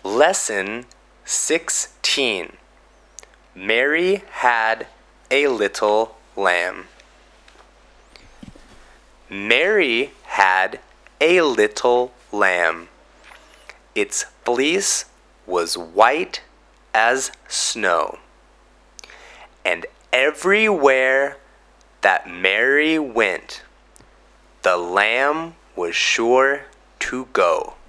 Lesson 16. Mary had a little lamb. Mary had a little lamb. Its fleece was white as snow. And everywhere that Mary went, the lamb was sure to go.